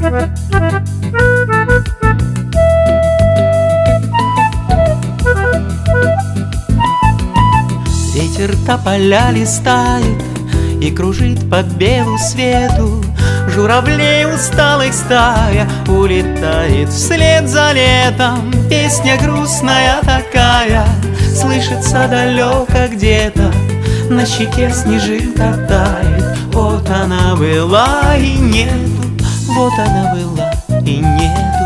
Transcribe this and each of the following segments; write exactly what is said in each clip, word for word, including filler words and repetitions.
Ветер тополя листает и кружит по белу свету. Журавлей усталых стая улетает вслед за летом. Песня грустная такая слышится далеко где-то. На щеке снежинка тает. Вот она была и нету, вот она была и нету.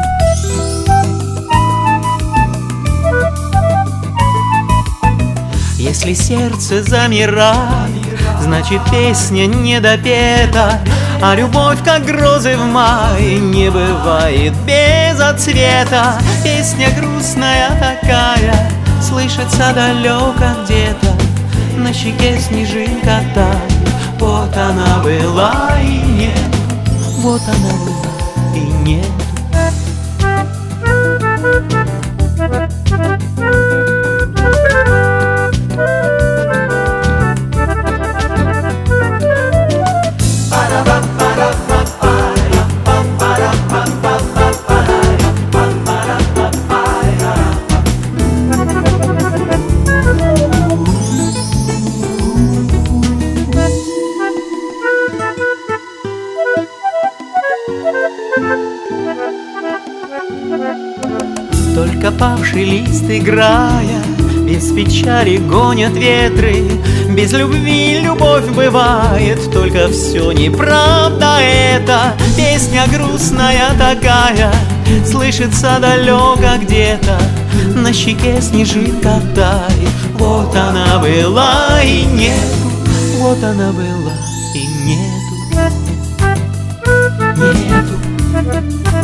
Если сердце замирает, значит песня не допета. А любовь, как грозы в мае, не бывает без отцвета. Песня грустная такая слышится далеко где-то. На щеке снежинка тает. Вот она была и нет, вот она была и нет. Только павший лист, играя, без печали гонят ветры. Без любви любовь бывает, только все неправда это. Песня грустная такая слышится далеко где-то. На щеке снежинка тает. Вот она была и нету, вот она была и нету. Нету.